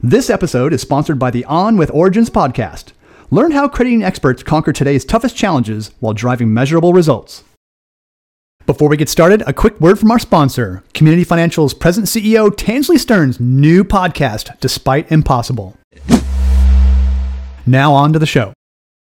This episode is sponsored by the On with Origins podcast. Learn how credit union experts conquer today's toughest challenges while driving measurable results. Before we get started, a quick word from our sponsor, Community Financial's President CEO Tansley Stearns' new podcast, Despite Impossible. Now on to the show.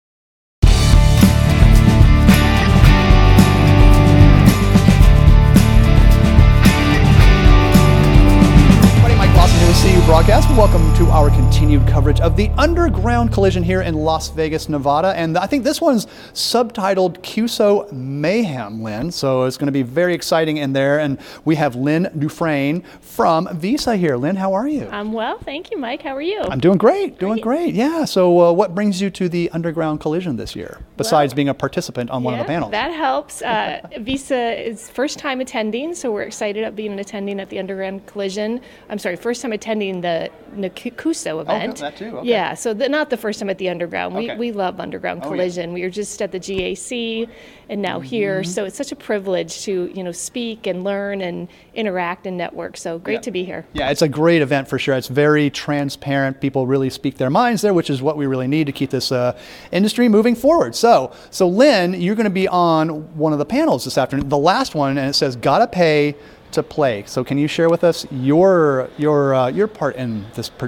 CU broadcast. Welcome to our continued coverage of the underground collision here in Las Vegas, Nevada. And I think this one's subtitled CUSO Mayhem, Lynn. So it's going to be very exciting in there. And we have Lynn Dufresne from Visa here. Lynn, how are you? I'm well. Thank you, Mike. How are you? I'm doing great. Great. Yeah. So what brings you to the underground collision this year, besides being a participant on one of the panels? That helps. Visa is first time attending. So we're excited about being attending at the underground collision. I'm sorry, first time attending the CUSO event. Oh, that too. Okay. Yeah, so not the first time at the underground. Okay. We love underground collision. We were just at the GAC and now here. So it's such a privilege to speak and learn and interact and network. So great to be here. Yeah, it's a great event for sure. It's very transparent. People really speak their minds there, which is what we really need to keep this industry moving forward. So Lynn, you're going to be on one of the panels this afternoon, the last one, and it says "Gotta Pay to Play." So can you share with us your part in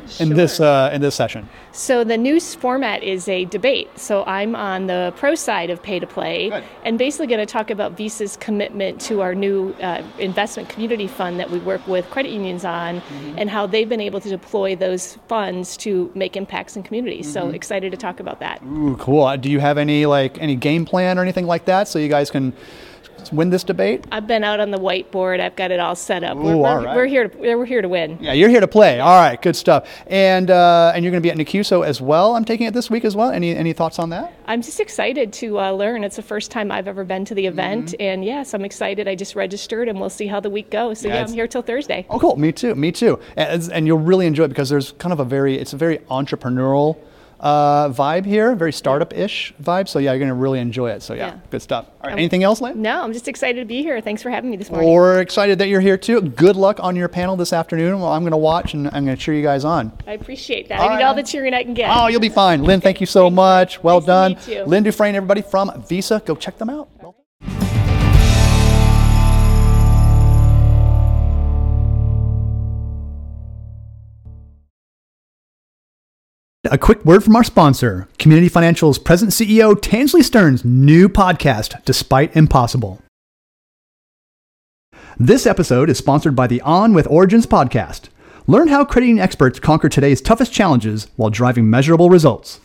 this session? So the new format is a debate. So I'm on the pro side of pay to play. Good. And basically going to talk about Visa's commitment to our new investment community fund that we work with credit unions on, and how they've been able to deploy those funds to make impacts in communities. So excited to talk about that. Ooh, cool. Do you have any game plan or anything like that so you guys can win this debate? I've been out on the whiteboard. I've got it all set up. Ooh, all right. We're here to win. Yeah, you're here to play. All right, good stuff. And you're going to be at NCUSO as well. I'm taking it this week as well. Any thoughts on that? I'm just excited to learn. It's the first time I've ever been to the event, and yes, I'm excited. I just registered, and we'll see how the week goes. So I'm here till Thursday. Oh, cool. Me too. And you'll really enjoy it because there's kind of a very entrepreneurial vibe here, very startup-ish vibe. So you're going to really enjoy it. So good stuff. All right, anything else, Lynn? No, I'm just excited to be here. Thanks for having me this morning. We're excited that you're here too. Good luck on your panel this afternoon. Well, I'm going to watch and I'm going to cheer you guys on. I appreciate that. I need all the cheering I can get. Oh, you'll be fine. Lynn, thank you so much. Well done. Nice to meet you. Lynn Dufresne, everybody from Visa. Go check them out. A quick word from our sponsor, Community Financial's President CEO Tansley Stearns' new podcast, Despite Impossible. This episode is sponsored by the On with Origins podcast. Learn how credit union experts conquer today's toughest challenges while driving measurable results.